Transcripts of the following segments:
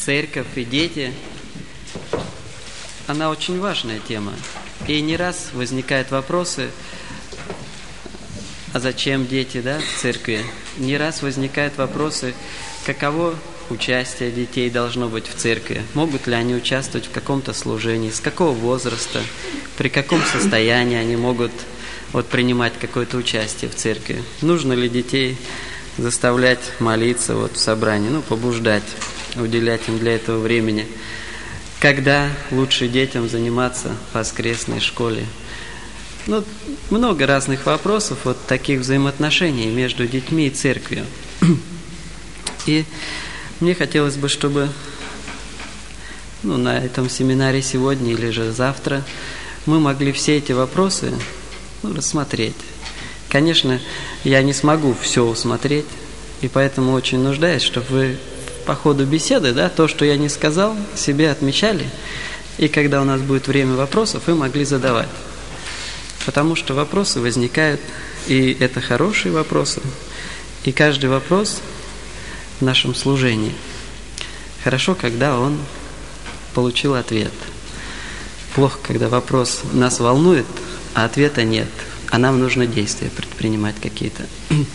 церковь и дети, она очень важная тема. И не раз возникают вопросы, а зачем дети, в церкви? Не раз возникают вопросы, каково участие детей должно быть в церкви? Могут ли они участвовать в каком-то служении? С какого возраста? При каком состоянии они могут принимать какое-то участие в церкви? Нужно ли детей заставлять молиться в собрании, побуждать, уделять им для этого времени? Когда лучше детям заниматься в воскресной школе? Много разных вопросов, таких взаимоотношений между детьми и церковью. И мне хотелось бы, чтобы на этом семинаре сегодня или же завтра мы могли все эти вопросы рассмотреть. Конечно, я не смогу все усмотреть, и поэтому очень нуждаюсь, чтобы вы по ходу беседы, то, что я не сказал, себе отмечали, и когда у нас будет время вопросов, вы могли задавать. Потому что вопросы возникают, и это хорошие вопросы, и каждый вопрос в нашем служении хорошо, когда он получил ответ. Плохо, когда вопрос нас волнует, а ответа нет, а нам нужно действия предпринимать какие-то.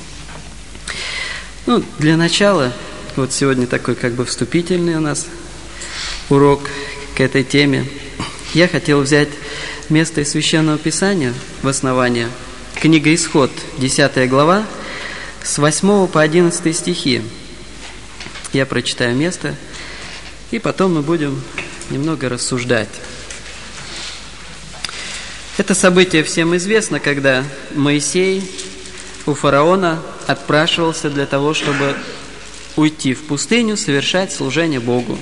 Для начала, сегодня такой вступительный у нас урок к этой теме. Я хотел взять место из Священного Писания в основание. Книга Исход, 10 глава, с 8 по 11 стихи. Я прочитаю место, и потом мы будем немного рассуждать. Это событие всем известно, когда Моисей у фараона отпрашивался для того, чтобы уйти в пустыню, совершать служение Богу.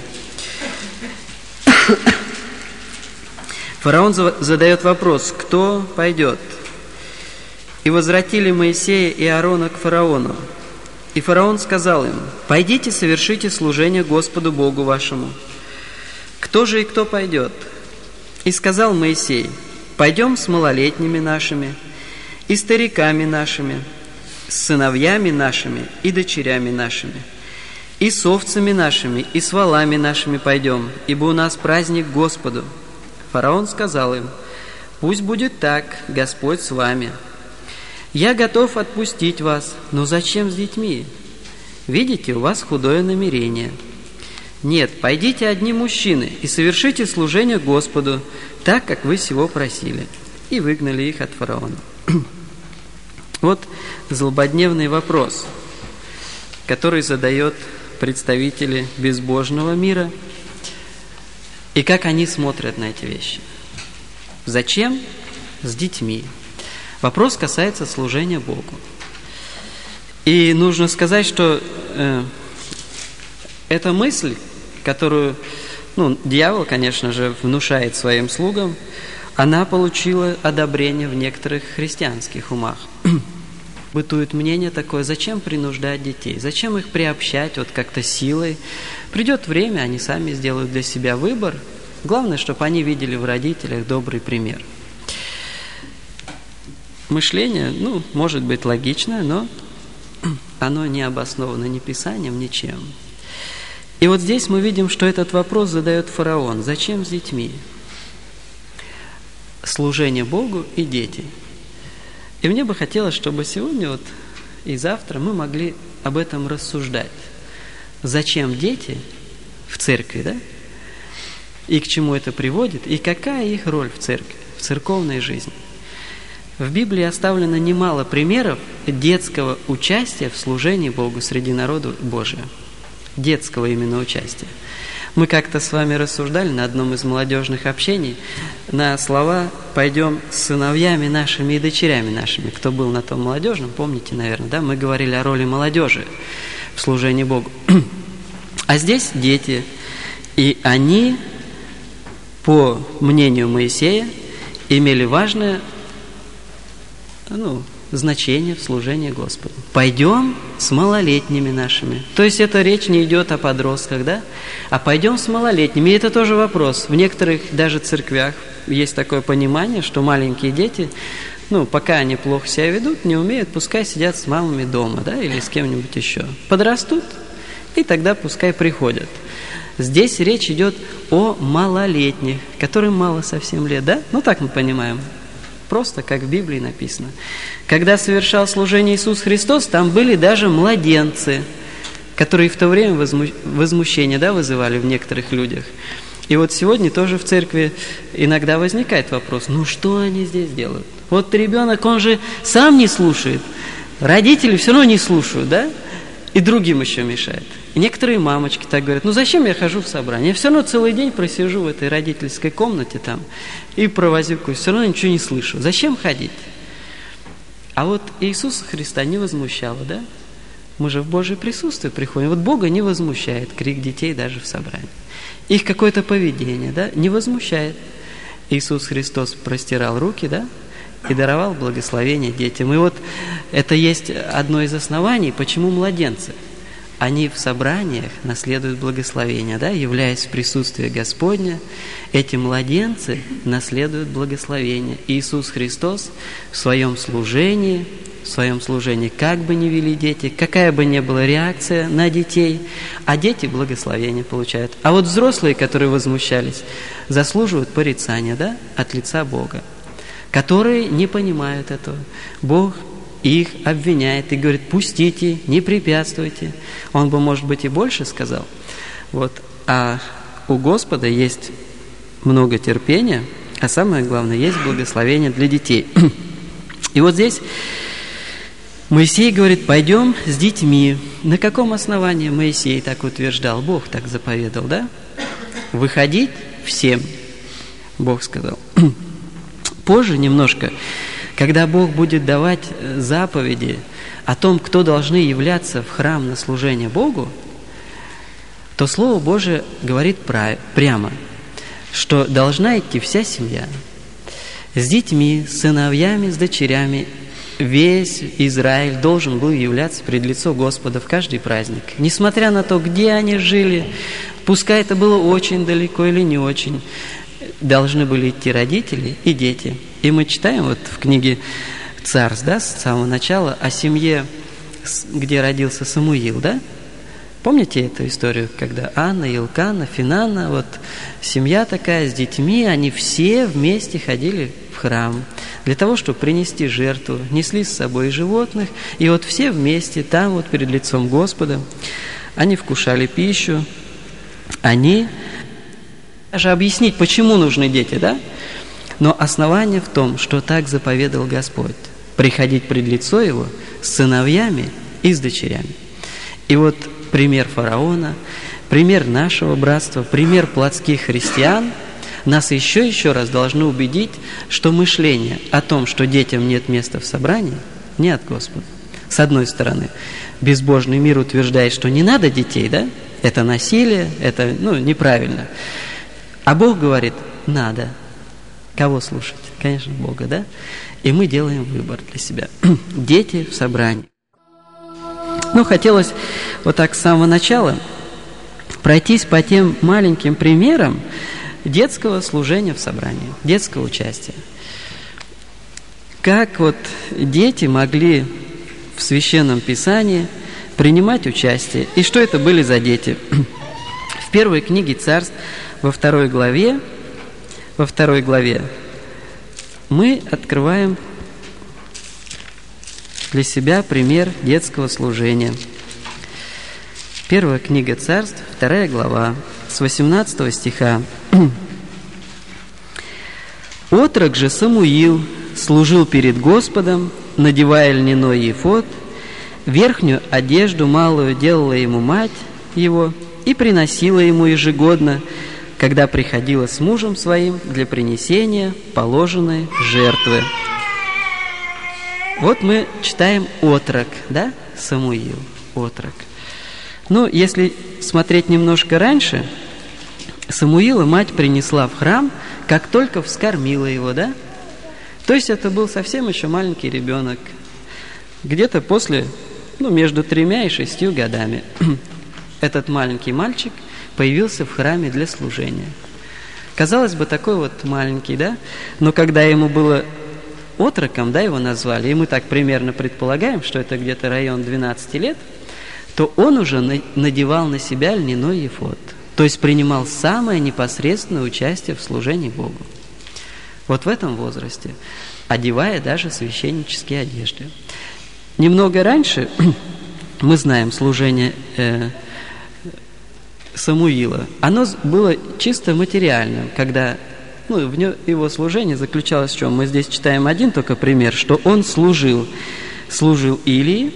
Фараон задает вопрос: кто пойдет? И возвратили Моисея и Аарона к фараону. И фараон сказал им: пойдите, совершите служение Господу Богу вашему. Кто же и кто пойдет? И сказал Моисей: пойдем с малолетними нашими, и стариками нашими, с сыновьями нашими и дочерями нашими, и с овцами нашими, и с волами нашими пойдем, ибо у нас праздник Господу. Фараон сказал им: пусть будет так, Господь с вами. Я готов отпустить вас, но зачем с детьми? Видите, у вас худое намерение. Нет, пойдите одни мужчины и совершите служение Господу, так, как вы сего просили. И выгнали их от фараона. Злободневный вопрос, который задает представители безбожного мира, и как они смотрят на эти вещи. Зачем с детьми? Вопрос касается служения Богу. И нужно сказать, что эта мысль, которую дьявол, конечно же, внушает своим слугам, она получила одобрение в некоторых христианских умах. Бытует мнение такое: зачем принуждать детей? Зачем их приобщать как-то силой? Придет время, они сами сделают для себя выбор. Главное, чтобы они видели в родителях добрый пример. Мышление, может быть логичное, но оно не обосновано ни Писанием, ничем. И здесь мы видим, что этот вопрос задает фараон: зачем с детьми? Служение Богу и дети. И мне бы хотелось, чтобы сегодня и завтра мы могли об этом рассуждать. Зачем дети в церкви, И к чему это приводит, и какая их роль в церкви, в церковной жизни. В Библии оставлено немало примеров детского участия в служении Богу среди народа Божия. Детского именно участия. Мы как-то с вами рассуждали на одном из молодежных общений на слова «пойдем с сыновьями нашими и дочерями нашими». Кто был на том молодежном, помните, наверное, мы говорили о роли молодежи в служении Богу. А здесь дети, и они, по мнению Моисея, имели важное значение в служении Господу. Пойдем с малолетними нашими. То есть эта речь не идет о подростках, а пойдем с малолетними. И это тоже вопрос. В некоторых даже церквях есть такое понимание, что маленькие дети, пока они плохо себя ведут, не умеют, пускай сидят с мамами дома, или с кем-нибудь еще. Подрастут, и тогда пускай приходят. Здесь речь идет о малолетних, которым мало совсем лет, да? Ну, так мы понимаем. Просто, как в Библии написано. Когда совершал служение Иисус Христос, там были даже младенцы, которые в то время возмущение, да, вызывали в некоторых людях. И вот сегодня тоже в церкви иногда возникает вопрос, ну что они здесь делают? Вот ребенок, он же сам не слушает, родители все равно не слушают, да? И другим еще мешает. И некоторые мамочки так говорят, ну зачем я хожу в собрание? Я все равно целый день просижу в этой родительской комнате там и провозюкаюсь, все равно ничего не слышу. Зачем ходить? А вот Иисуса Христа не возмущало, да? Мы же в Божье присутствие приходим. Вот Бога не возмущает крик детей даже в собрании. Их какое-то поведение, да, не возмущает. Иисус Христос простирал руки, да, и даровал благословение детям. И вот это есть одно из оснований, почему младенцы, они в собраниях наследуют благословение, да, являясь в присутствии Господня, эти младенцы наследуют благословение. Иисус Христос в своем служении, как бы ни вели дети, какая бы ни была реакция на детей, а дети благословение получают. А вот взрослые, которые возмущались, заслуживают порицания, да, от лица Бога, которые не понимают этого. Бог их обвиняет и говорит, пустите, не препятствуйте. Он бы, может быть, и больше сказал. Вот. А у Господа есть много терпения, а самое главное, есть благословение для детей. И вот здесь Моисей говорит, пойдем с детьми. На каком основании Моисей так утверждал? Бог так заповедал, да? Выходить всем, Бог сказал. Позже немножко, когда Бог будет давать заповеди о том, кто должны являться в храм на служение Богу, то Слово Божие говорит прямо, что должна идти вся семья с детьми, с сыновьями, с дочерями. Весь Израиль должен был являться пред лицо Господа в каждый праздник. Несмотря на то, где они жили, пускай это было очень далеко или не очень, должны были идти родители и дети. И мы читаем вот в книге Царств, да, с самого начала о семье, где родился Самуил, да? Помните эту историю, когда Анна, Илкана, Финана, вот семья такая с детьми, они все вместе ходили в храм для того, чтобы принести жертву, несли с собой животных, и вот все вместе там вот перед лицом Господа они вкушали пищу, они даже объяснить, почему нужны дети, да? Но основание в том, что так заповедал Господь, приходить пред лицо Его с сыновьями и с дочерями. И вот пример фараона, пример нашего братства, пример плотских христиан нас еще раз должны убедить, что мышление о том, что детям нет места в собрании, не от Господа. С одной стороны, безбожный мир утверждает, что не надо детей, да? Это насилие, это неправильно. А Бог говорит, надо. Кого слушать? Конечно, Бога, да? И мы делаем выбор для себя. Дети в собрании. Хотелось вот так с самого начала пройтись по тем маленьким примерам детского служения в собрании, детского участия. Как вот дети могли в Священном Писании принимать участие, и что это были за дети. В первой книге Царств, во второй главе мы открываем для себя пример детского служения. Первая книга Царств, 2 глава, с 18 стиха. «Отрок же Самуил служил перед Господом, надевая льняной ефод, верхнюю одежду малую делала ему мать его и приносила ему ежегодно, когда приходила с мужем своим для принесения положенной жертвы». Вот мы читаем отрок, да, Самуил, отрок. Если смотреть немножко раньше, Самуила мать принесла в храм, как только вскормила его, да? То есть это был совсем еще маленький ребенок, где-то после, между 3 и 6 годами. Этот маленький мальчик появился в храме для служения. Казалось бы, такой вот маленький, да? Но когда ему было отроком, да, его назвали, и мы так примерно предполагаем, что это где-то район 12 лет, то он уже надевал на себя льняной ефод. То есть принимал самое непосредственное участие в служении Богу. Вот в этом возрасте, одевая даже священнические одежды. Немного раньше мы знаем служение Самуила. Оно было чисто материальным, когда его служение заключалось в чем? Мы здесь читаем один только пример, что он служил Илии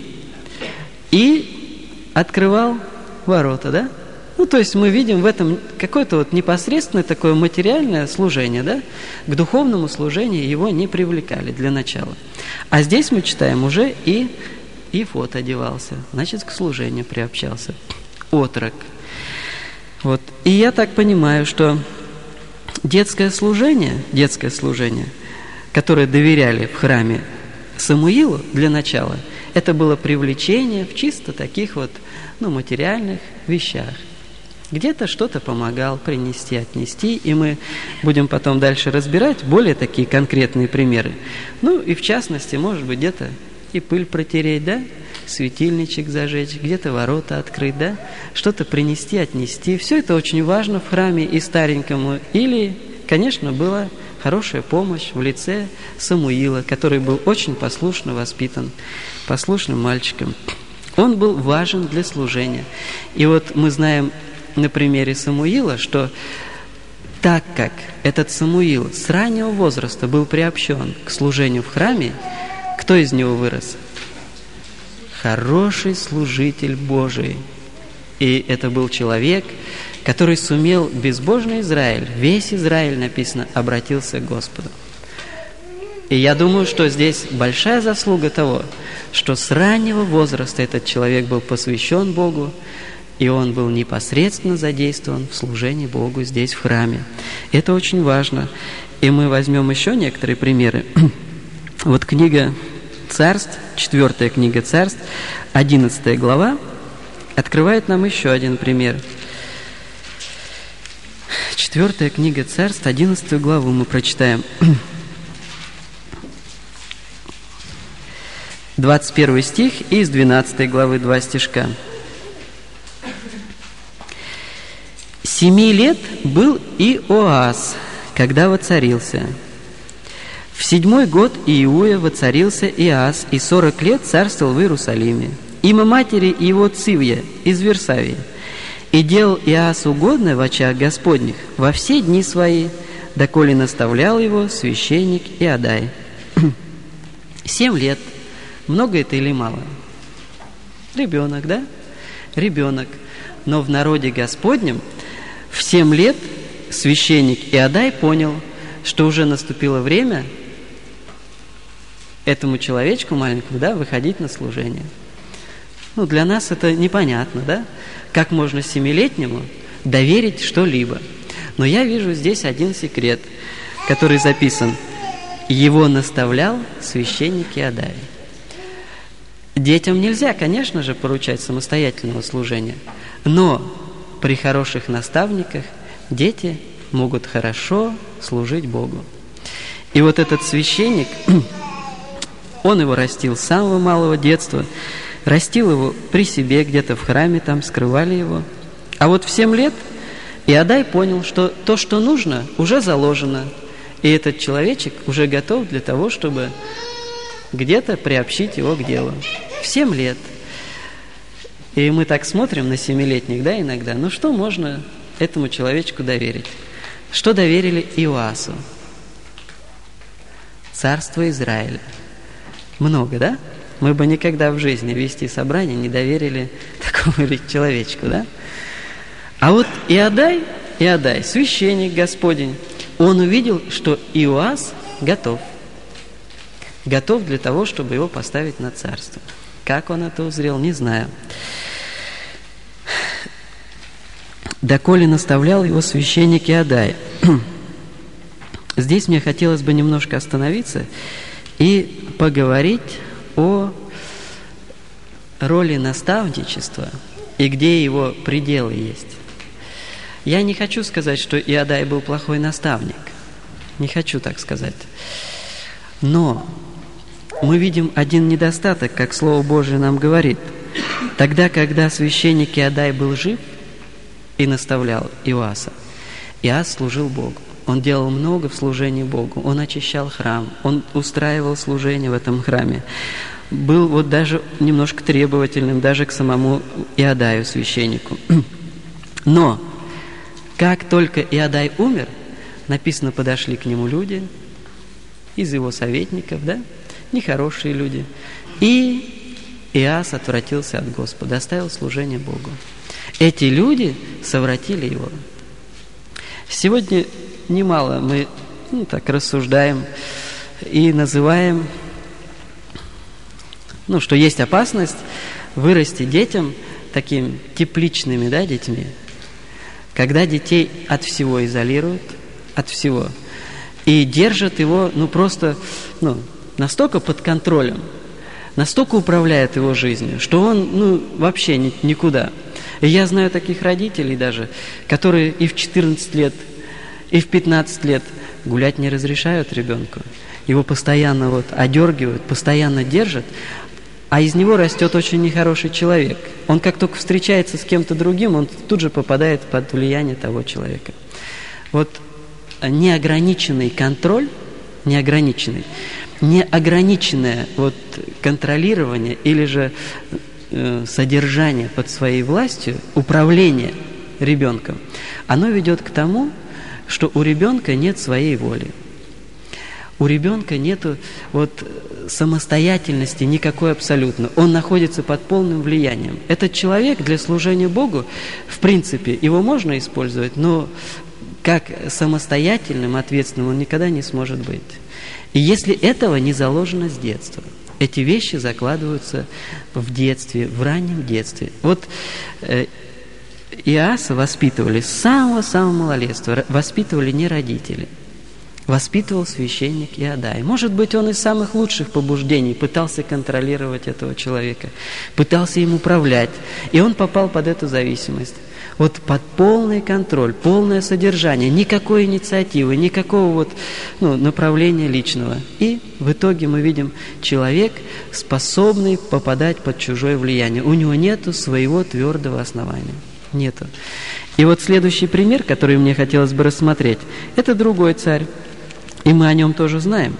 и открывал ворота, да? То есть мы видим в этом какое-то вот непосредственное такое материальное служение, да? К духовному служению его не привлекали для начала. А здесь мы читаем уже и Ифод одевался, значит, к служению приобщался. Отрок. Вот. И я так понимаю, что детское служение, которое доверяли в храме Самуилу для начала, это было привлечение в чисто таких вот, материальных вещах. Где-то что-то помогал принести, отнести, и мы будем потом дальше разбирать более такие конкретные примеры. И в частности, может быть, где-то и пыль протереть, да, светильничек зажечь, где-то ворота открыть, да, что-то принести, отнести. Все это очень важно в храме и старенькому. Или, конечно, была хорошая помощь в лице Самуила, который был очень послушно воспитан, послушным мальчиком. Он был важен для служения. И вот мы знаем на примере Самуила, что так как этот Самуил с раннего возраста был приобщен к служению в храме, кто из него вырос? Хороший служитель Божий. И это был человек, который сумел безбожный Израиль, весь Израиль, написано, обратился к Господу. И я думаю, что здесь большая заслуга того, что с раннего возраста этот человек был посвящен Богу, и он был непосредственно задействован в служении Богу здесь, в храме. Это очень важно. И мы возьмем еще некоторые примеры. Вот книга Царств, 4 книга Царств, 11 глава, открывает нам еще один пример. 4 книга Царств, 11 главу мы прочитаем. 21 стих и из 12 главы 2 стишка. 7 лет был Иоас, когда воцарился. В 7 год Иуя воцарился Иоас, и 40 лет царствовал в Иерусалиме. Имя матери его Цивья из Версавии. И делал Иоас угодное в очах Господних во все дни свои, доколе наставлял его священник Иодай. 7 лет. Много это или мало? Ребенок, да? Ребенок. Но в народе Господнем в 7 лет священник Иодай понял, что уже наступило время этому человечку маленькому, да, выходить на служение. Для нас это непонятно, да? Как можно 7-летнему доверить что-либо? Но я вижу здесь один секрет, который записан. Его наставлял священник Иодай. Детям нельзя, конечно же, поручать самостоятельного служения, но при хороших наставниках дети могут хорошо служить Богу. И вот этот священник, он его растил с самого малого детства, растил его при себе, где-то в храме, там скрывали его. А вот в 7 лет Иодай понял, что то, что нужно, уже заложено, и этот человечек уже готов для того, чтобы где-то приобщить его к делу. В 7 лет. И мы так смотрим на 7-летних, да, иногда. Что можно этому человечку доверить? Что доверили Иоасу? Царство Израиля. Много, да? Мы бы никогда в жизни вести собрание не доверили такому человечку, да? А вот Иодай, священник Господень, он увидел, что Иоас готов. Готов для того, чтобы его поставить на царство. Как он это узрел, не знаю. Доколе наставлял его священник Иодай. Здесь мне хотелось бы немножко остановиться и поговорить о роли наставничества и где его пределы есть. Я не хочу сказать, что Иодай был плохой наставник. Не хочу так сказать. Но мы видим один недостаток, как Слово Божие нам говорит. Тогда, когда священник Иодай был жив, и наставлял Иоаса. Иоас служил Богу. Он делал много в служении Богу. Он очищал храм, он устраивал служение в этом храме. Был вот даже немножко требовательным даже к самому Иодаю, священнику. Но как только Иодай умер, написано, подошли к нему люди из его советников, да, нехорошие люди, и Иоас отвратился от Господа, оставил служение Богу. Эти люди совратили его. Сегодня немало мы так рассуждаем и называем, что есть опасность вырасти детям такими тепличными, да, детьми, когда детей от всего изолируют, от всего, и держат его, просто, настолько под контролем, настолько управляет его жизнью, что он, вообще никуда. И я знаю таких родителей даже, которые и в 14 лет, и в 15 лет гулять не разрешают ребенку. Его постоянно одергивают, постоянно держат, а из него растет очень нехороший человек. Он как только встречается с кем-то другим, он тут же попадает под влияние того человека. Неограниченный контроль, неограниченное контролирование или же содержание под своей властью, управление ребенком, оно ведет к тому, что у ребенка нет своей воли. У ребенка нет самостоятельности никакой абсолютно. Он находится под полным влиянием. Этот человек для служения Богу, в принципе, его можно использовать, но как самостоятельным, ответственным он никогда не сможет быть. И если этого не заложено с детства, эти вещи закладываются в детстве, в раннем детстве. Иоаса воспитывали с самого-самого малолетства, воспитывали не родители. Воспитывал священник Иодай. Может быть, он из самых лучших побуждений пытался контролировать этого человека, пытался им управлять, и он попал под эту зависимость. Под полный контроль, полное содержание, никакой инициативы, никакого направления личного. И в итоге мы видим человек, способный попадать под чужое влияние. У него нету своего твердого основания. Нету. И следующий пример, который мне хотелось бы рассмотреть, это другой царь. И мы о нем тоже знаем.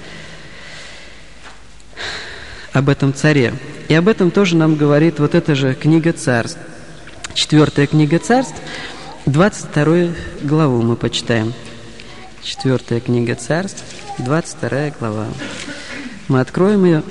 Об этом царе. И об этом тоже нам говорит эта же книга Царств. 4 книга Царств, 22 главу мы почитаем. 4 книга Царств, 22 глава. Мы откроем ее.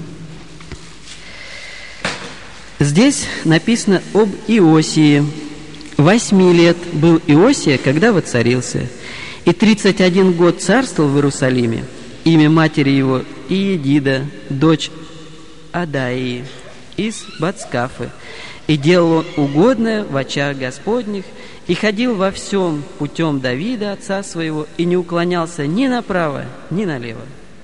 Здесь написано об Иосии. 8 лет был Иосия, когда воцарился, и 31 год царствовал в Иерусалиме. Имя матери его Иедида, дочь Адаии, из Бацкафы. И делал он угодное в очах Господних, и ходил во всем путем Давида, отца своего, и не уклонялся ни направо, ни налево.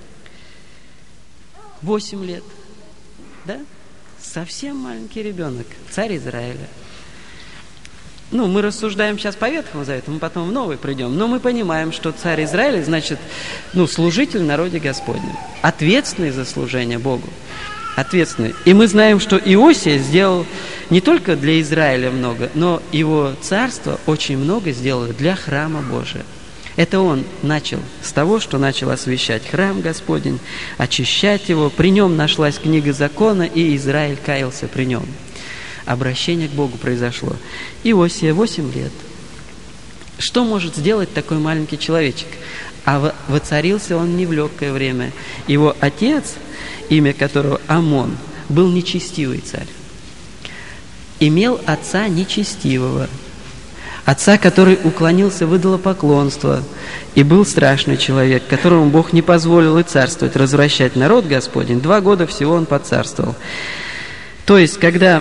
8 лет, да? Совсем маленький ребенок, царь Израиля. Мы рассуждаем сейчас по Ветхому Завету, мы потом в Новый придем, но мы понимаем, что царь Израиля, значит, служитель в народе Господнем, ответственный за служение Богу. Ответственный. И мы знаем, что Иосия сделал не только для Израиля много, но его царство очень много сделало для храма Божия. Это он начал с того, что начал освящать храм Господень, очищать его. При нем нашлась книга закона, и Израиль каялся при нем. Обращение к Богу произошло. Иосия 8 лет. Что может сделать такой маленький человечек? А воцарился он не в легкое время. Его отец, имя которого Амон, был нечестивый царь. Имел отца нечестивого. Отца, который уклонился в идолопоклонство и был страшный человек, которому Бог не позволил и царствовать, развращать народ Господень. 2 года всего он поцарствовал. То есть, когда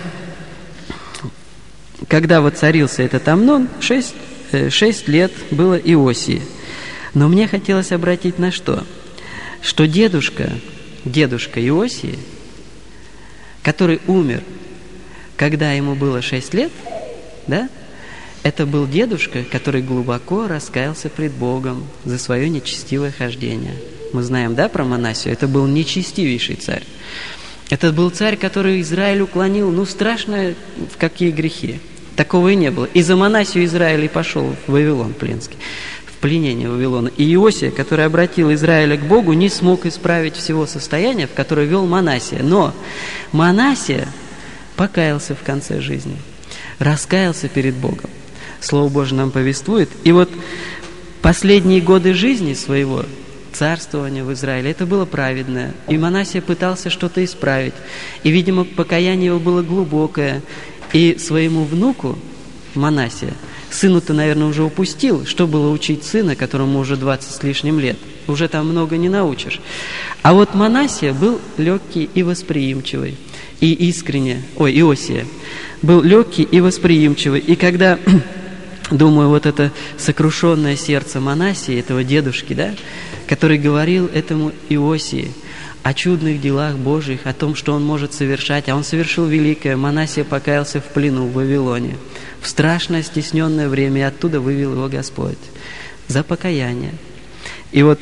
воцарился этот Амнон, 6 лет было Иосии. Но мне хотелось обратить на что? Что дедушка Иосии, который умер, когда ему было 6 лет, да? Это был дедушка, который глубоко раскаялся пред Богом за свое нечестивое хождение. Мы знаем, да, про Манассию? Это был нечестивейший царь. Это был царь, который Израиль уклонил, страшно в какие грехи. Такого и не было. И за Манассию Израиль и пошел в Вавилон пленский, в пленение Вавилона. И Иосия, который обратил Израиля к Богу, не смог исправить всего состояния, в которое вел Манассия. Но Манассия покаялся в конце жизни, раскаялся перед Богом. Слово Божие нам повествует. И вот последние годы жизни своего царствования в Израиле, это было праведное. И Манассия пытался что-то исправить. И, видимо, покаяние его было глубокое. И своему внуку Манассия, сыну-то, наверное, уже упустил, что было учить сына, которому уже 20 с лишним лет. Уже там много не научишь. А вот Манассия был легкий и восприимчивый. И искренне, Иосия был легкий и восприимчивый. И когда, думаю, вот это сокрушенное сердце Манассии, этого дедушки, да, который говорил этому Иосии о чудных делах Божьих, о том, что он может совершать, а он совершил великое. Манассия покаялся в плену в Вавилоне, в страшное стесненное время, и оттуда вывел его Господь за покаяние. И вот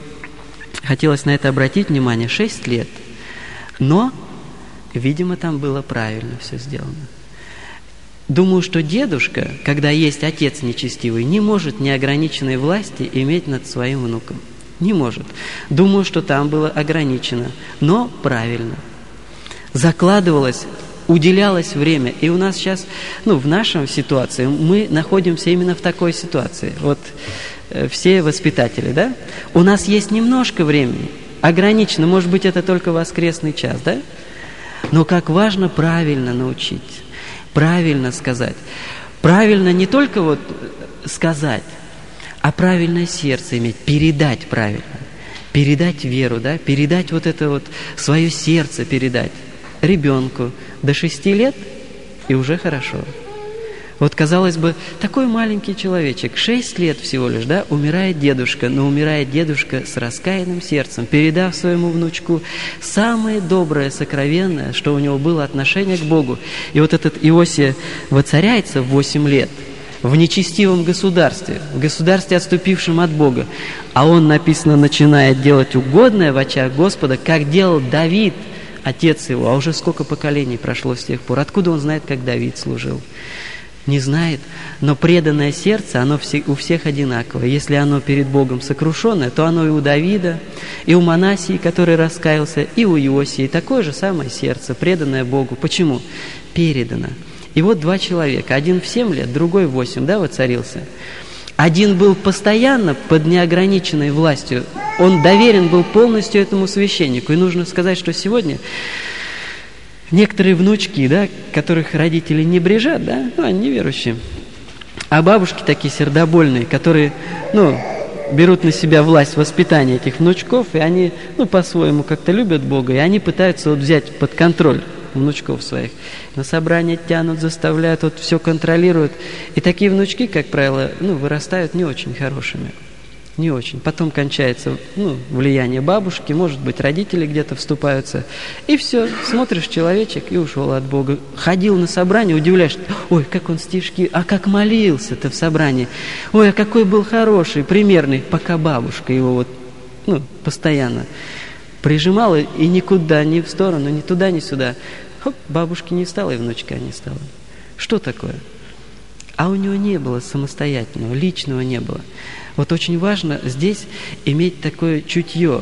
хотелось на это обратить внимание. 6 лет. Но, видимо, там было правильно все сделано. Думаю, что дедушка, когда есть отец нечестивый, не может неограниченной власти иметь над своим внуком. Не может. Думаю, что там было ограничено, но правильно. Закладывалось, уделялось время. И у нас сейчас, в нашей ситуации, мы находимся именно в такой ситуации. Вот все воспитатели, да? У нас есть немножко времени, ограничено, может быть, это только воскресный час, да? Но как важно правильно научить, правильно сказать. Правильно не только вот сказать, а правильное сердце иметь, передать правильно, передать веру, да, передать вот это вот, свое сердце передать ребенку до 6 лет, и уже хорошо. Вот, казалось бы, такой маленький человечек, 6 лет всего лишь, да, умирает дедушка, но умирает дедушка с раскаянным сердцем, передав своему внучку самое доброе, сокровенное, что у него было отношение к Богу. И вот этот Иосия воцаряется в 8 лет, в нечестивом государстве, в государстве, отступившем от Бога. А он, написано, начинает делать угодное в очах Господа, как делал Давид, отец его. А уже сколько поколений прошло с тех пор. Откуда он знает, как Давид служил? Не знает. Но преданное сердце, оно у всех одинаковое. Если оно перед Богом сокрушенное, то оно и у Давида, и у Манассии, который раскаялся, и у Иосии. Такое же самое сердце, преданное Богу. Почему? Передано. И вот 2 человека, один в 7 лет, другой в 8, да, воцарился. Один был постоянно под неограниченной властью, он доверен был полностью этому священнику. И нужно сказать, что сегодня некоторые внучки, да, которых родители не брежат, да, они неверующие, а бабушки такие сердобольные, которые, берут на себя власть воспитания этих внучков, и они, по-своему как-то любят Бога, и они пытаются взять под контроль внучков своих. На собрания тянут, заставляют, все контролируют. И такие внучки, как правило, вырастают не очень хорошими. Не очень. Потом кончается, влияние бабушки, может быть, родители где-то вступаются. И все, смотришь, человечек и ушел от Бога. Ходил на собрание, удивляешься, ой, как он стишки, а как молился-то в собрании. Ой, а какой был хороший, примерный, пока бабушка его постоянно прижимала и никуда, ни в сторону, ни туда, ни сюда. Хоп, бабушки не стало, и внучка не стала. Что такое? А у него не было самостоятельного, личного не было. Вот очень важно здесь иметь такое чутье,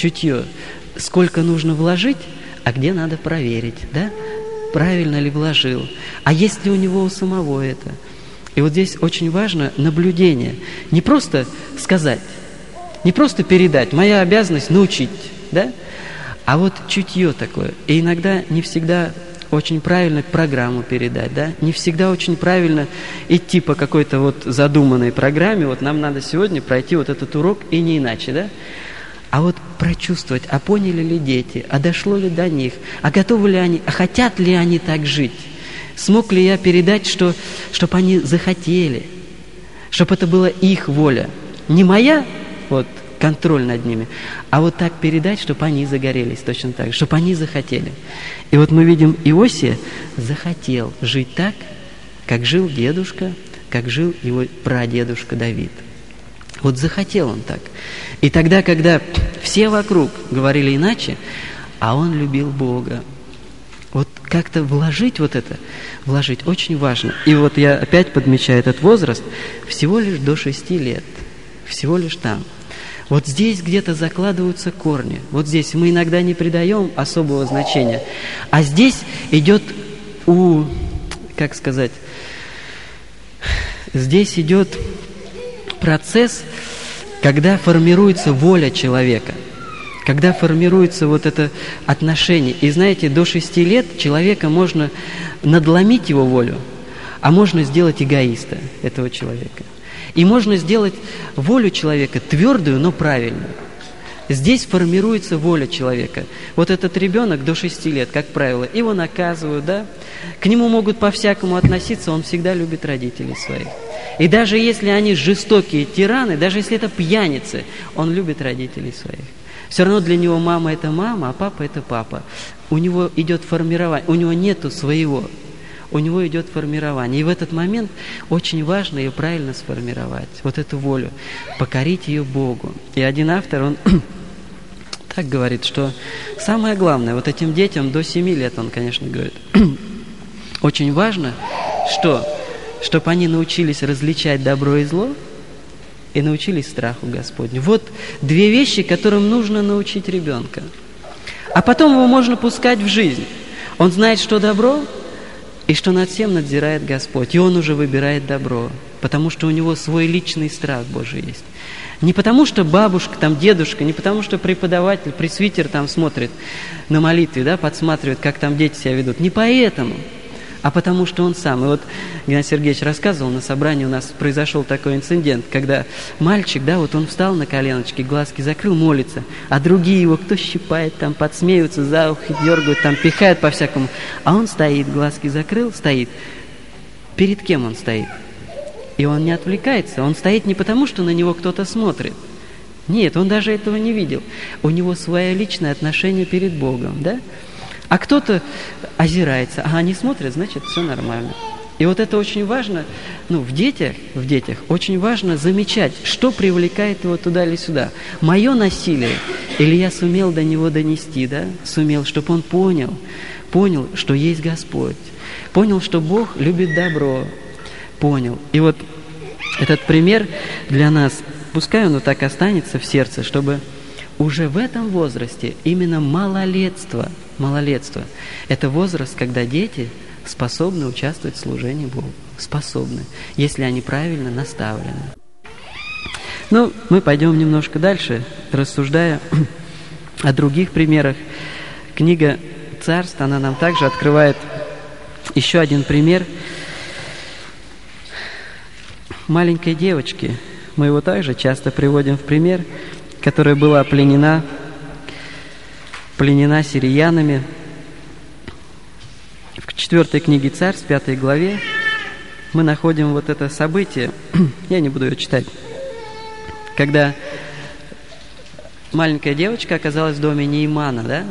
сколько нужно вложить, а где надо проверить, да? Правильно ли вложил, а есть ли у него у самого это. И вот здесь очень важно наблюдение. Не просто сказать, не просто передать, моя обязанность научить, да? А вот чутье такое. И иногда не всегда очень правильно программу передать, да? Не всегда очень правильно идти по какой-то задуманной программе. Вот нам надо сегодня пройти этот урок и не иначе, да? А вот прочувствовать, а поняли ли дети, а дошло ли до них, а готовы ли они, а хотят ли они так жить? Смог ли я передать, чтобы они захотели, чтобы это была их воля? Не моя, контроль над ними, а вот так передать, чтобы они загорелись точно так же, чтобы они захотели. И вот мы видим, Иосия захотел жить так, как жил дедушка, как жил его прадедушка Давид. Вот захотел он так. И тогда, когда все вокруг говорили иначе, а он любил Бога. Вот как-то вложить очень важно. И вот я опять подмечаю этот возраст всего лишь до 6 лет. Всего лишь там. Вот здесь где-то закладываются корни. Вот здесь мы иногда не придаем особого значения. А здесь идет здесь идет процесс, когда формируется воля человека. Когда формируется вот это отношение. И знаете, до 6 лет человека можно надломить его волю, а можно сделать эгоиста этого человека. И можно сделать волю человека твердую, но правильную. Здесь формируется воля человека. Вот этот ребенок до 6 лет, как правило, его наказывают, да? К нему могут по-всякому относиться, он всегда любит родителей своих. И даже если они жестокие тираны, даже если это пьяницы, он любит родителей своих. Все равно для него мама – это мама, а папа – это папа. У него идет формирование, у него нету своего. У него идет формирование. И в этот момент очень важно ее правильно сформировать, вот эту волю, покорить ее Богу. И один автор, он так говорит, что самое главное, вот этим детям до 7 лет, он, конечно, говорит, очень важно, чтобы они научились различать добро и зло и научились страху Господню. Вот 2 вещи, которым нужно научить ребенка. А потом его можно пускать в жизнь. Он знает, что добро, и что над всем надзирает Господь. И он уже выбирает добро, потому что у него свой личный страх Божий есть. Не потому что бабушка, там, дедушка, не потому что преподаватель, пресвитер там смотрит на молитве, да, подсматривает, как там дети себя ведут. Не поэтому, а потому что он сам. И вот Геннадий Сергеевич рассказывал, на собрании у нас произошел такой инцидент, когда мальчик, да, вот он встал на коленочки, глазки закрыл, молится, а другие его кто щипает, там, подсмеиваются, за ухо дергают, там, пихают по-всякому. А он стоит, глазки закрыл, стоит. Перед кем он стоит? И он не отвлекается. Он стоит не потому, что на него кто-то смотрит. Нет, он даже этого не видел. У него свое личное отношение перед Богом, да? А кто-то озирается, а они смотрят, значит, все нормально. И вот это очень важно, в детях очень важно замечать, что привлекает его туда или сюда. Мое насилие, или я сумел до него донести, да? Сумел, чтобы он понял, что есть Господь. Понял, что Бог любит добро. Понял. И вот этот пример для нас, пускай он вот так останется в сердце, чтобы уже в этом возрасте, именно малолетство, это возраст, когда дети способны участвовать в служении Богу. Способны, если они правильно наставлены. Мы пойдем немножко дальше, рассуждая о других примерах. Книга Царств, она нам также открывает еще один пример маленькой девочки. Мы его также часто приводим в пример, которая была пленена сириянами. В 4 книге Царств, 5 главе, мы находим вот это событие. Я не буду ее читать. Когда маленькая девочка оказалась в доме Неймана, да?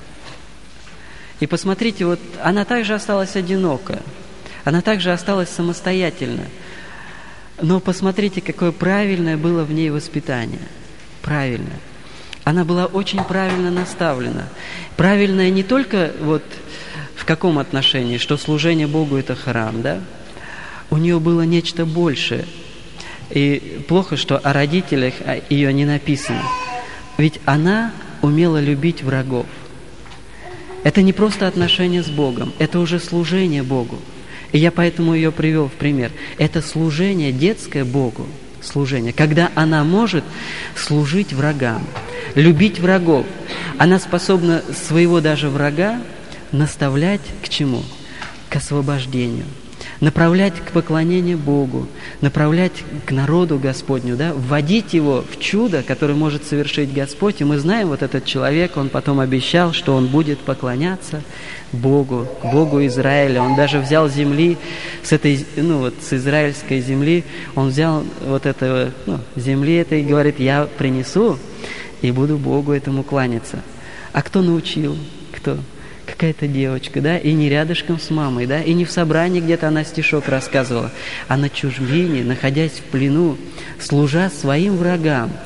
И посмотрите, вот она также осталась одинока. Она также осталась самостоятельна. Но посмотрите, какое правильное было в ней воспитание. Правильное. Она была очень правильно наставлена. Правильное не только вот в каком отношении, что служение Богу – это храм, да? У нее было нечто большее. И плохо, что о родителях ее не написано. Ведь она умела любить врагов. Это не просто отношение с Богом, это уже служение Богу. И я поэтому ее привел в пример. Это служение детское Богу. Служение, когда она может служить врагам, любить врагов. Она способна своего даже врага наставлять к чему? К освобождению. Направлять к поклонению Богу, направлять к народу Господню, да? Вводить его в чудо, которое может совершить Господь. И мы знаем, вот этот человек, он потом обещал, что он будет поклоняться Богу, Богу Израиля. Он даже взял земли, с израильской земли, он взял вот этого, земли этой и говорит, я принесу и буду Богу этому кланяться. А кто научил? Кто? Какая-то девочка, да, и не рядышком с мамой, да, и не в собрании где-то она стишок рассказывала, а на чужбине, находясь в плену, служа своим врагам,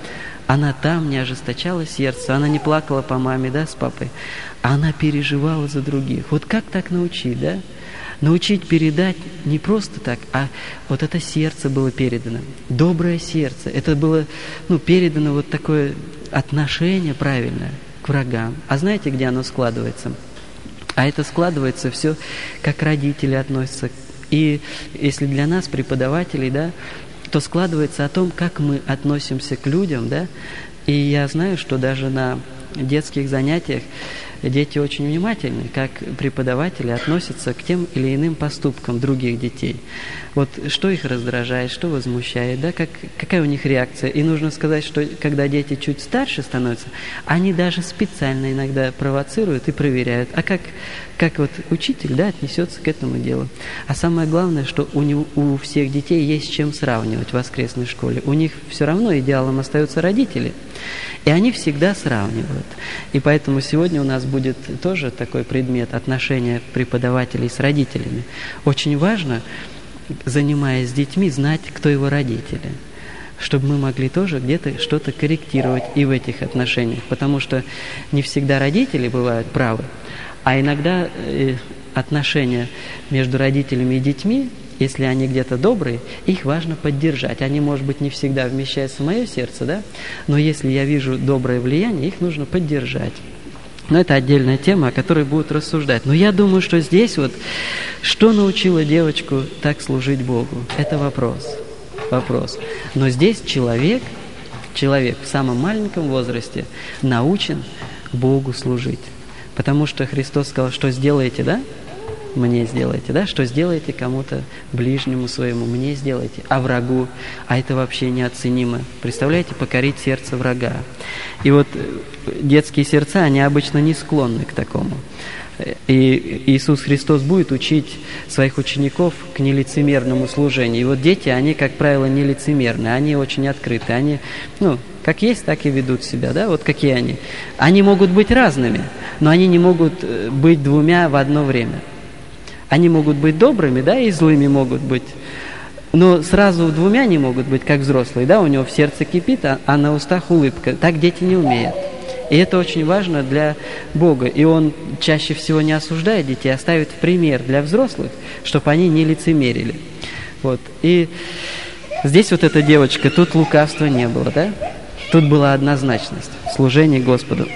она там не ожесточала сердце, она не плакала по маме, да, с папой, а она переживала за других. Вот как так научить, да? Научить передать не просто так, а вот это сердце было передано, доброе сердце. Это было, передано вот такое отношение правильное к врагам. А знаете, где оно складывается? А это складывается все, как родители относятся. И если для нас, преподавателей, да, то складывается о том, как мы относимся к людям, да. И я знаю, что даже на детских занятиях дети очень внимательны, как преподаватели относятся к тем или иным поступкам других детей. Вот что их раздражает, что возмущает, да, какая у них реакция. И нужно сказать, что когда дети чуть старше становятся, они даже специально иногда провоцируют и проверяют, а как вот учитель, да, отнесется к этому делу. А самое главное, что у всех детей есть с чем сравнивать в воскресной школе. У них все равно идеалом остаются родители. И они всегда сравнивают. И поэтому сегодня у нас будет тоже такой предмет отношения преподавателей с родителями. Очень важно, занимаясь с детьми, знать, кто его родители, чтобы мы могли тоже где-то что-то корректировать и в этих отношениях. Потому что не всегда родители бывают правы, а иногда отношения между родителями и детьми, если они где-то добрые, их важно поддержать. Они, может быть, не всегда вмещаются в мое сердце, да? Но если я вижу доброе влияние, их нужно поддержать. Но это отдельная тема, о которой будут рассуждать. Но я думаю, что здесь вот, что научило девочку так служить Богу? Это вопрос. Но здесь человек в самом маленьком возрасте научен Богу служить. Потому что Христос сказал, что сделаете, да? Мне сделаете, да? Что сделаете кому-то, ближнему своему, мне сделаете, а врагу, а это вообще неоценимо. Представляете, покорить сердце врага. И вот детские сердца, они обычно не склонны к такому. И Иисус Христос будет учить своих учеников к нелицемерному служению. И вот дети, они, как правило, нелицемерны, они очень открыты, они, как есть, так и ведут себя, да, вот какие они. Они могут быть разными, но они не могут быть двумя в одно время. Они могут быть добрыми, да, и злыми могут быть, но сразу двумя не могут быть, как взрослые, да, у него в сердце кипит, а на устах улыбка. Так дети не умеют. И это очень важно для Бога. И Он чаще всего не осуждает детей, а ставит в пример для взрослых, чтобы они не лицемерили. Вот. И здесь вот эта девочка, тут лукавства не было, да? Тут была однозначность, служение Господу.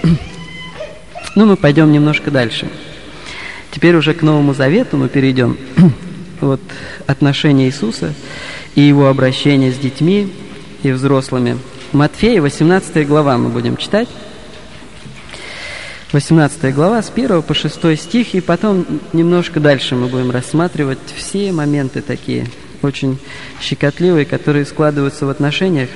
Мы пойдем немножко дальше. Теперь уже к Новому Завету мы перейдем. Вот отношение Иисуса и Его обращение с детьми и взрослыми. Матфея, 18 глава мы будем читать. 18 глава, с 1 по 6 стих, и потом немножко дальше мы будем рассматривать все моменты такие, очень щекотливые, которые складываются в отношениях,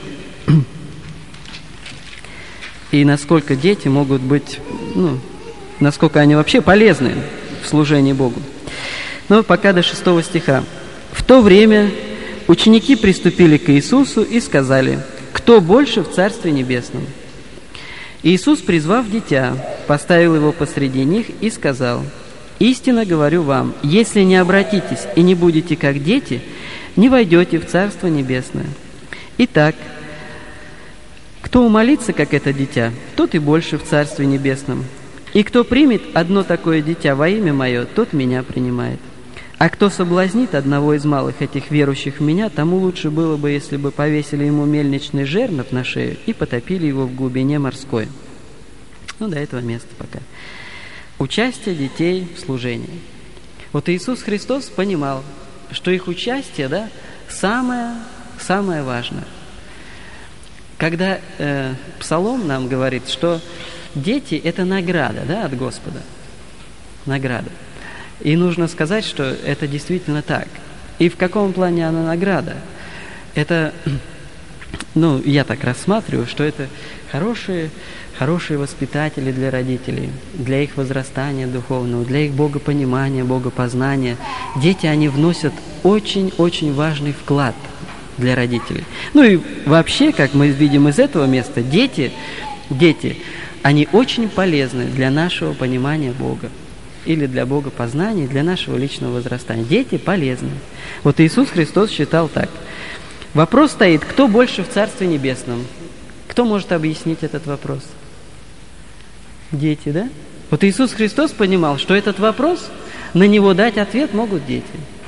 и насколько дети могут быть, насколько они вообще полезны в служении Богу. Но пока до 6 стиха. «В то время ученики приступили к Иисусу и сказали: кто больше в Царстве Небесном? Иисус, призвав дитя, поставил его посреди них и сказал: истинно говорю вам, если не обратитесь и не будете как дети, не войдете в Царство Небесное. Итак, кто умолится, как это дитя, тот и больше в Царстве Небесном. И кто примет одно такое дитя во имя Мое, тот Меня принимает. А кто соблазнит одного из малых этих верующих в Меня, тому лучше было бы, если бы повесили ему мельничный жернов на шею и потопили его в глубине морской». До этого места пока. Участие детей в служении. Вот Иисус Христос понимал, что их участие, да, самое важное. Когда Псалом нам говорит, что дети – это награда, да, от Господа. Награда. И нужно сказать, что это действительно так. И в каком плане она награда? Это, я так рассматриваю, что это хорошие воспитатели для родителей, для их возрастания духовного, для их богопонимания, богопознания. Дети, они вносят очень-очень важный вклад для родителей. И вообще, как мы видим из этого места, дети, они очень полезны для нашего понимания Бога. Или для богопознания, для нашего личного возрастания. Дети полезны. Вот Иисус Христос считал так. Вопрос стоит, кто больше в Царстве Небесном? Кто может объяснить этот вопрос? Дети, да? Вот Иисус Христос понимал, что этот вопрос, на него дать ответ могут дети.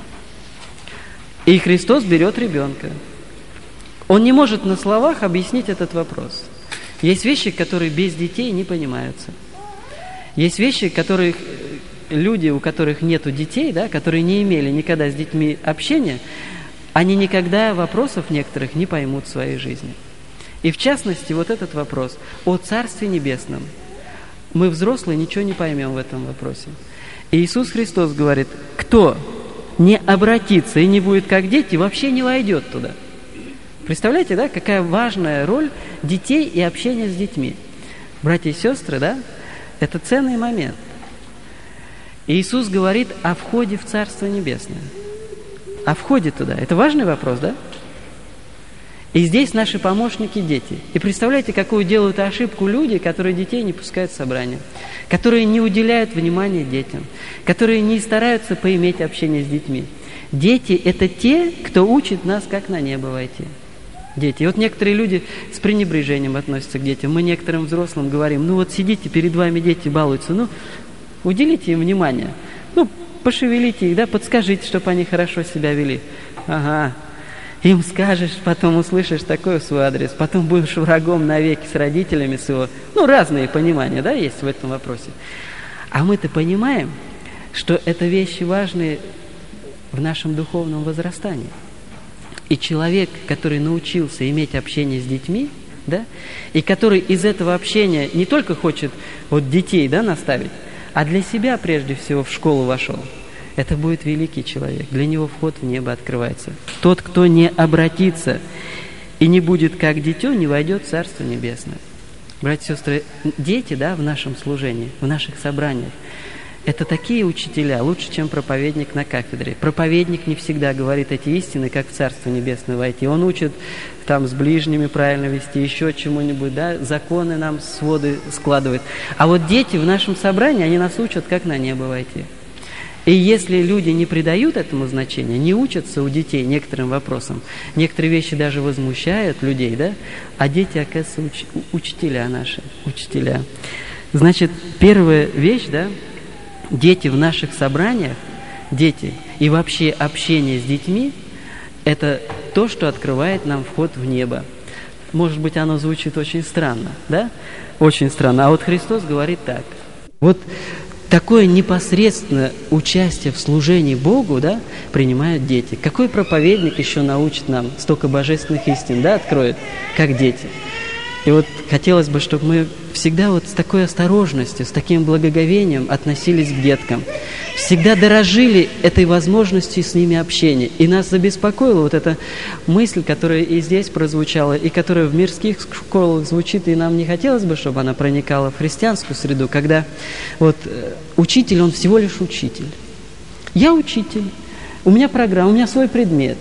И Христос берет ребенка. Он не может на словах объяснить этот вопрос. Есть вещи, которые без детей не понимаются. Есть вещи, которых люди, у которых нету детей, да, которые не имели никогда с детьми общения, они никогда вопросов некоторых не поймут в своей жизни. И в частности, вот этот вопрос о Царстве Небесном. Мы, взрослые, ничего не поймем в этом вопросе. И Иисус Христос говорит, кто не обратится и не будет как дети, вообще не войдет туда. Представляете, да, какая важная роль детей и общения с детьми. Братья и сестры, да, это ценный момент. И Иисус говорит о входе в Царство Небесное. О входе туда. Это важный вопрос, да? И здесь наши помощники – дети. И представляете, какую делают ошибку люди, которые детей не пускают в собрание, которые не уделяют внимания детям, которые не стараются поиметь общение с детьми. Дети – это те, кто учит нас, как на небо войти. Дети. И вот некоторые люди с пренебрежением относятся к детям. Мы некоторым взрослым говорим, ну вот сидите, перед вами дети балуются, ну уделите им внимание, ну пошевелите их, да, подскажите, чтобы они хорошо себя вели. Ага. Им скажешь, потом услышишь такой в свой адрес, потом будешь врагом навеки с родителями своего. Ну, разные понимания, да, есть в этом вопросе. А мы-то понимаем, что это вещи важные в нашем духовном возрастании. И человек, который научился иметь общение с детьми, да, и который из этого общения не только хочет вот детей, да, наставить, а для себя прежде всего в школу вошел, это будет великий человек. Для него вход в небо открывается. Тот, кто не обратится и не будет как дитё, не войдет в Царство Небесное. Братья и сестры, дети, да, в нашем служении, в наших собраниях, это такие учителя, лучше, чем проповедник на кафедре. Проповедник не всегда говорит эти истины, как в Царство Небесное войти. Он учит там с ближними правильно вести, еще чему-нибудь, да, законы нам, своды складывает. А вот дети в нашем собрании, они нас учат, как на небо войти. И если люди не придают этому значения, не учатся у детей некоторым вопросам, некоторые вещи даже возмущают людей, да, а дети, оказывается, учителя наши, учителя. Значит, первая вещь, да, дети в наших собраниях, дети и вообще общение с детьми, это то, что открывает нам вход в небо. Может быть, оно звучит очень странно, да? Очень странно. А вот Христос говорит так. Вот такое непосредственное участие в служении Богу, да, принимают дети. Какой проповедник еще научит нам столько божественных истин, да, откроет, как дети? И вот хотелось бы, чтобы мы всегда вот с такой осторожностью, с таким благоговением относились к деткам. Всегда дорожили этой возможностью с ними общения. И нас забеспокоила вот эта мысль, которая и здесь прозвучала, и которая в мирских школах звучит, и нам не хотелось бы, чтобы она проникала в христианскую среду, когда вот учитель, он всего лишь учитель. Я учитель, у меня программа, у меня свой предмет.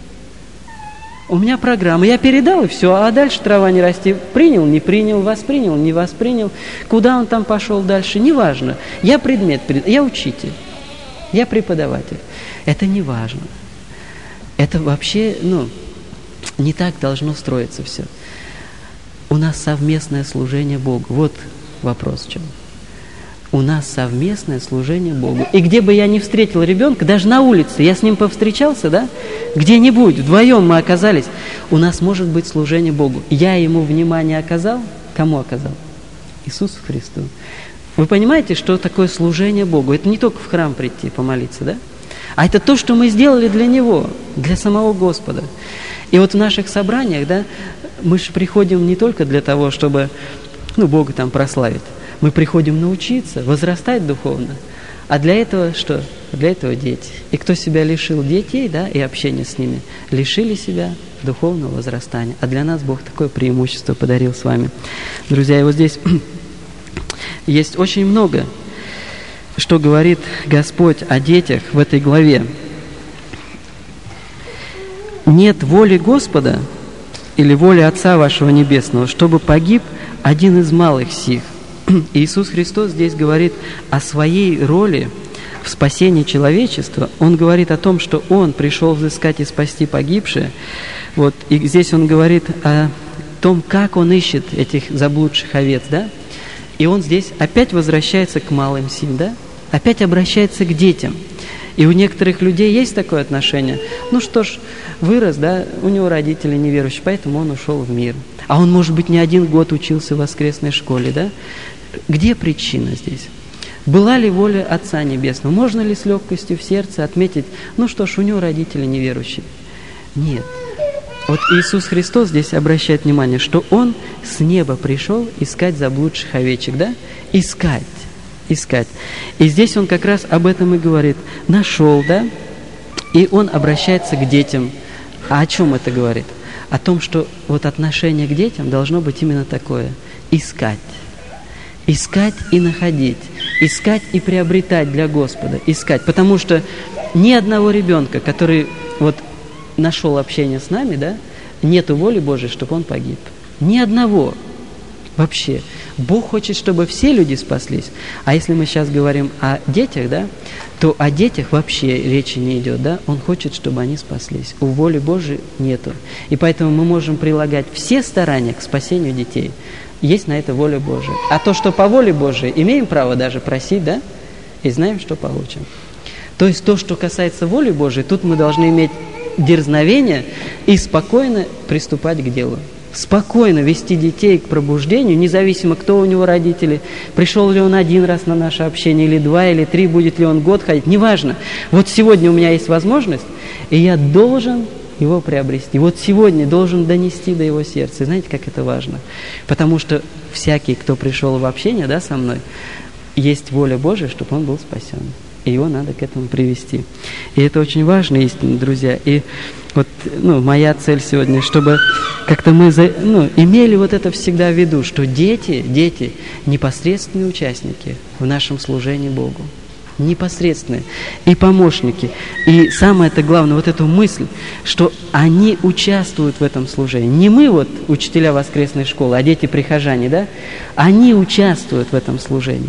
У меня программа, я передал, и все, а дальше трава не расти. Принял, не принял, воспринял, не воспринял. Куда он там пошел дальше, неважно. Я предмет, я учитель, я преподаватель. Это не важно. Это вообще, не так должно строиться все. У нас совместное служение Богу. Вот вопрос в чем. У нас совместное служение Богу. И где бы я ни встретил ребенка, даже на улице, я с ним повстречался, да, где-нибудь, вдвоем мы оказались, у нас может быть служение Богу. Я ему внимание оказал, кому оказал? Иисусу Христу. Вы понимаете, что такое служение Богу? Это не только в храм прийти помолиться, да? А это то, что мы сделали для Него, для самого Господа. И вот в наших собраниях, да, мы же приходим не только для того, чтобы, Бога там прославить. Мы приходим научиться, возрастать духовно. А для этого что? Для этого дети. И кто себя лишил детей, да, и общения с ними, лишили себя духовного возрастания. А для нас Бог такое преимущество подарил с вами. Друзья, и вот здесь есть очень много, что говорит Господь о детях в этой главе. Нет воли Господа или воли Отца вашего Небесного, чтобы погиб один из малых сих. Иисус Христос здесь говорит о своей роли в спасении человечества. Он говорит о том, что Он пришел взыскать и спасти погибшие. Вот, и здесь Он говорит о том, как он ищет этих заблудших овец, да? И он здесь опять возвращается к малым сим, да? Опять обращается к детям. И у некоторых людей есть такое отношение. Ну что ж, вырос, да, у него родители неверующие, поэтому он ушел в мир. А он, может быть, не 1 год учился в воскресной школе, да? Где причина здесь? Была ли воля Отца Небесного? Можно ли с легкостью в сердце отметить, ну что ж, у него родители неверующие? Нет. Вот Иисус Христос здесь обращает внимание, что Он с неба пришел искать заблудших овечек, да? Искать. И здесь Он как раз об этом и говорит. Нашел, да? И Он обращается к детям. А о чем это говорит? О том, что вот отношение к детям должно быть именно такое. Искать. Искать и находить. Искать и приобретать для Господа. Искать. Потому что ни одного ребенка, который вот нашел общение с нами, да, нету воли Божией, чтобы он погиб. Ни одного. Вообще. Бог хочет, чтобы все люди спаслись. А если мы сейчас говорим о детях, да, то о детях вообще речи не идет, да. Он хочет, чтобы они спаслись. У воли Божией нету. И поэтому мы можем прилагать все старания к спасению детей. Есть на это воля Божия. А то, что по воле Божией, имеем право даже просить, да, и знаем, что получим. То есть то, что касается воли Божией, тут мы должны иметь дерзновение и спокойно приступать к делу. Спокойно вести детей к пробуждению, независимо, кто у него родители, пришел ли он 1 раз на наше общение, или 2, или 3, будет ли он год ходить, неважно. Вот сегодня у меня есть возможность, и я должен его приобрести. Вот сегодня должен донести до его сердца. И знаете, как это важно? Потому что всякий, кто пришел в общение, да, со мной, есть воля Божия, чтобы он был спасен. И его надо к этому привести. И это очень важная истина, друзья. И вот, моя цель сегодня, чтобы как-то мы имели вот это всегда в виду, что дети непосредственные участники в нашем служении Богу. Непосредственные. И помощники. И самое-то главное, вот эту мысль, что они участвуют в этом служении. Не мы, вот, учителя воскресной школы, а дети-прихожане, да? Они участвуют в этом служении.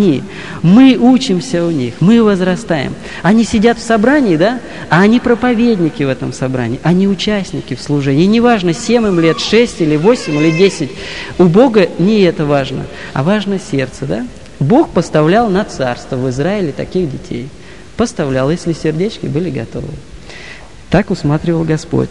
Мы учимся у них, мы возрастаем. Они сидят в собрании, да? А они проповедники в этом собрании. Они участники в служении. И неважно, 7 им лет, 6 или 8 или 10. У Бога не это важно, а важно сердце, да? Бог поставлял на царство в Израиле таких детей. Поставлял, если сердечки были готовы. Так усматривал Господь.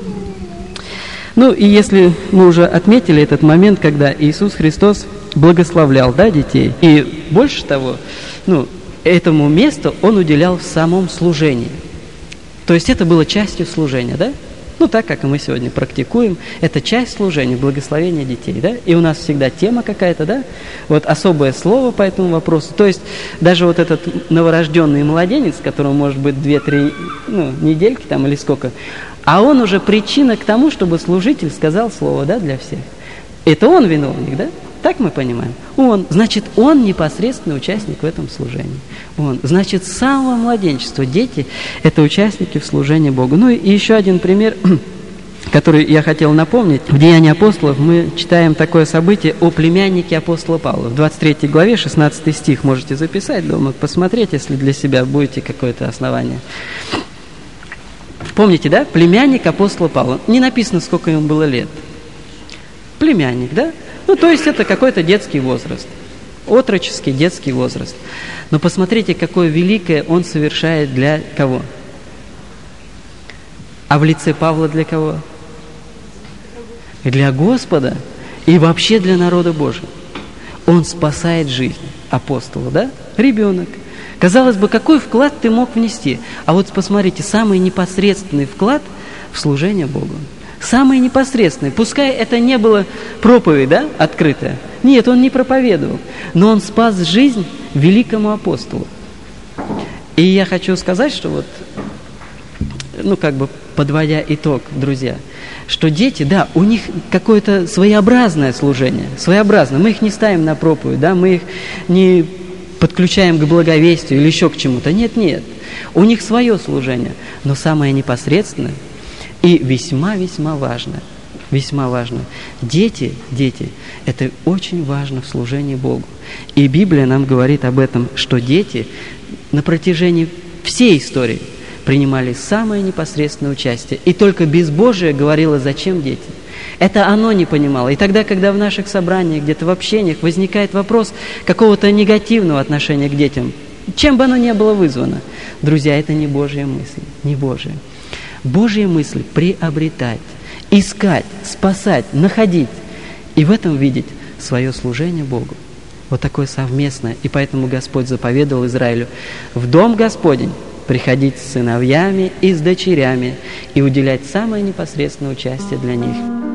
И если мы уже отметили этот момент, когда Иисус Христос благословлял, да, детей. И больше того, этому месту Он уделял в самом служении. То есть это было частью служения, да? Так как и мы сегодня практикуем, это часть служения, благословения детей, да? И у нас всегда тема какая-то, да? Вот особое слово по этому вопросу. То есть даже вот этот новорожденный младенец, которому может быть 2-3 недельки там или сколько, а он уже причина к тому, чтобы служитель сказал слово, да, для всех. Это он виновник, да? Так мы понимаем? Значит, он непосредственный участник в этом служении. Значит, с самого младенчества дети – это участники в служении Богу. И еще один пример, который я хотел напомнить. В Деянии апостолов мы читаем такое событие о племяннике апостола Павла. В 23 главе, 16 стих можете записать дома, посмотреть, если для себя будете какое-то основание. Помните, да? Племянник апостола Павла. Не написано, сколько ему было лет. Племянник, да? То есть это какой-то детский возраст. Отроческий детский возраст. Но посмотрите, какое великое он совершает для кого? А в лице Павла для кого? Для Господа и вообще для народа Божьего. Он спасает жизнь апостола, да? Ребенок. Казалось бы, какой вклад ты мог внести? А вот посмотрите, самый непосредственный вклад в служение Богу. Самые непосредственные. Пускай это не было проповедь, да, открытая. Нет, он не проповедовал. Но он спас жизнь великому апостолу. И я хочу сказать, что подводя итог, друзья, что дети, да, у них какое-то своеобразное служение. Своеобразное. Мы их не ставим на проповедь, да, мы их не подключаем к благовестию или еще к чему-то. Нет. У них свое служение. Но самое непосредственное и весьма-весьма важно. Дети, это очень важно в служении Богу. И Библия нам говорит об этом, что дети на протяжении всей истории принимали самое непосредственное участие. И только безбожие говорило, зачем дети. Это оно не понимало. И тогда, когда в наших собраниях, где-то в общениях возникает вопрос какого-то негативного отношения к детям, чем бы оно ни было вызвано, друзья, это не Божья мысль, не Божья. Божья мысль – приобретать, искать, спасать, находить. И в этом видеть свое служение Богу. Вот такое совместное. И поэтому Господь заповедовал Израилю: в дом Господень приходить с сыновьями и с дочерями и уделять самое непосредственное участие для них.